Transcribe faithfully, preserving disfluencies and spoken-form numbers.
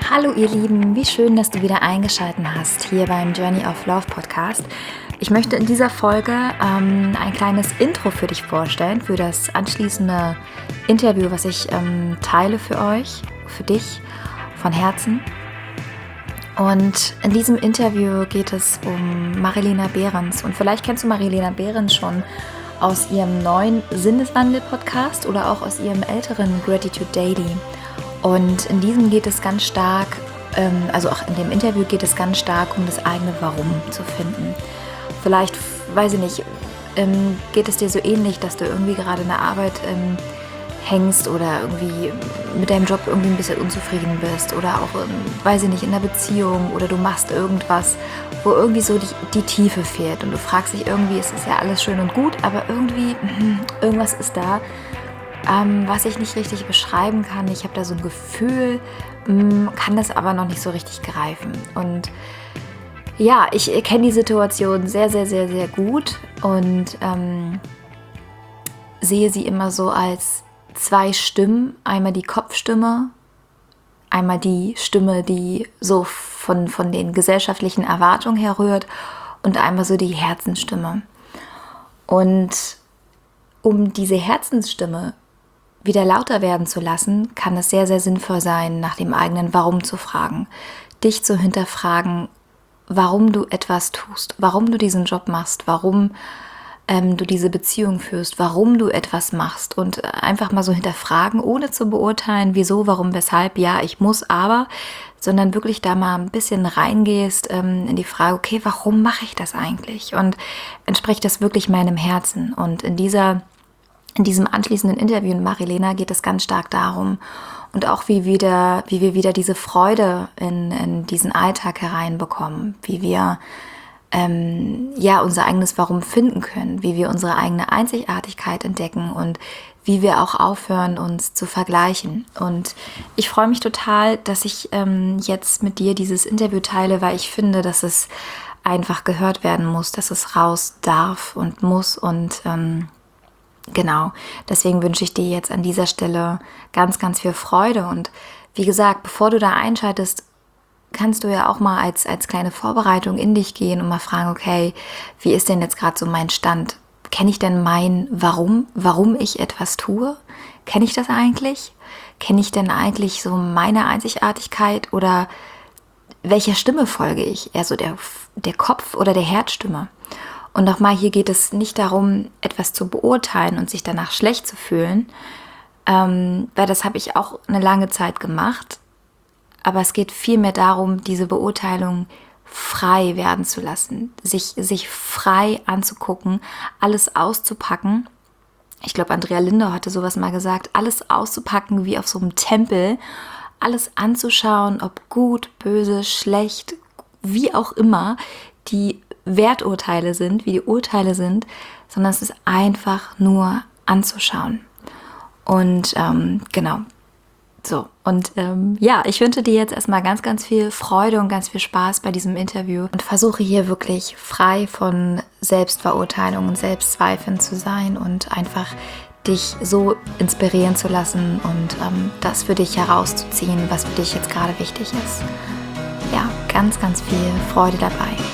Hallo ihr Lieben, wie schön, dass du wieder eingeschaltet hast hier beim Journey of Love Podcast. Ich möchte in dieser Folge ähm, ein kleines Intro für dich vorstellen, für das anschließende Interview, was ich ähm, teile für euch, für dich von Herzen. Und in diesem Interview geht es um Marilena Behrens. Und vielleicht kennst du Marilena Behrens schon aus ihrem neuen Sinneswandel-Podcast oder auch aus ihrem älteren Gratitude Daily. Und in diesem geht es ganz stark, ähm, also auch in dem Interview geht es ganz stark um das eigene Warum zu finden. Vielleicht, weiß ich nicht, ähm, geht es dir so ähnlich, dass du irgendwie gerade in der Arbeit ähm, hängst oder irgendwie mit deinem Job irgendwie ein bisschen unzufrieden bist oder auch, ähm, weiß ich nicht, in einer Beziehung oder du machst irgendwas, wo irgendwie so die, die Tiefe fehlt und du fragst dich irgendwie, es ist ja alles schön und gut, aber irgendwie, mh, irgendwas ist da, Ähm, was ich nicht richtig beschreiben kann. Ich habe da so ein Gefühl, mh, kann das aber noch nicht so richtig greifen. Und ja, ich kenne die Situation sehr, sehr, sehr, sehr gut und ähm, sehe sie immer so als zwei Stimmen. Einmal die Kopfstimme, einmal die Stimme, die so von, von den gesellschaftlichen Erwartungen herrührt und einmal so die Herzensstimme. Und um diese Herzensstimme wieder lauter werden zu lassen, kann es sehr, sehr sinnvoll sein, nach dem eigenen Warum zu fragen. Dich zu hinterfragen, warum du etwas tust, warum du diesen Job machst, warum ähm, du diese Beziehung führst, warum du etwas machst und einfach mal so hinterfragen, ohne zu beurteilen, wieso, warum, weshalb, ja, ich muss, aber, sondern wirklich da mal ein bisschen reingehst ähm, in die Frage, okay, warum mache ich das eigentlich? Und entspricht das wirklich meinem Herzen? Und in dieser In diesem anschließenden Interview mit Marilena geht es ganz stark darum und auch wie, wieder, wie wir wieder diese Freude in, in diesen Alltag hereinbekommen, wie wir ähm, ja, unser eigenes Warum finden können, wie wir unsere eigene Einzigartigkeit entdecken und wie wir auch aufhören, uns zu vergleichen. Und ich freue mich total, dass ich ähm, jetzt mit dir dieses Interview teile, weil ich finde, dass es einfach gehört werden muss, dass es raus darf und muss und ähm, Genau, deswegen wünsche ich dir jetzt an dieser Stelle ganz, ganz viel Freude. Und wie gesagt, bevor du da einschaltest, kannst du ja auch mal als, als kleine Vorbereitung in dich gehen und mal fragen, okay, wie ist denn jetzt gerade so mein Stand? Kenne ich denn mein Warum, warum ich etwas tue? Kenne ich das eigentlich? Kenne ich denn eigentlich so meine Einzigartigkeit oder welcher Stimme folge ich? Eher so der, der Kopf- oder der Herzstimme? Und nochmal, hier geht es nicht darum, etwas zu beurteilen und sich danach schlecht zu fühlen, ähm, weil das habe ich auch eine lange Zeit gemacht. Aber es geht vielmehr darum, diese Beurteilung frei werden zu lassen, sich, sich frei anzugucken, alles auszupacken. Ich glaube, Andrea Lindau hatte sowas mal gesagt, alles auszupacken wie auf so einem Tempel, alles anzuschauen, ob gut, böse, schlecht, wie auch immer, die Werturteile sind, wie die Urteile sind, sondern es ist einfach nur anzuschauen. Und ähm, genau, so. Und ähm, ja, ich wünsche dir jetzt erstmal ganz, ganz viel Freude und ganz viel Spaß bei diesem Interview und versuche hier wirklich frei von Selbstverurteilung und Selbstzweifeln zu sein und einfach dich so inspirieren zu lassen und ähm, das für dich herauszuziehen, was für dich jetzt gerade wichtig ist. Ja, ganz, ganz viel Freude dabei.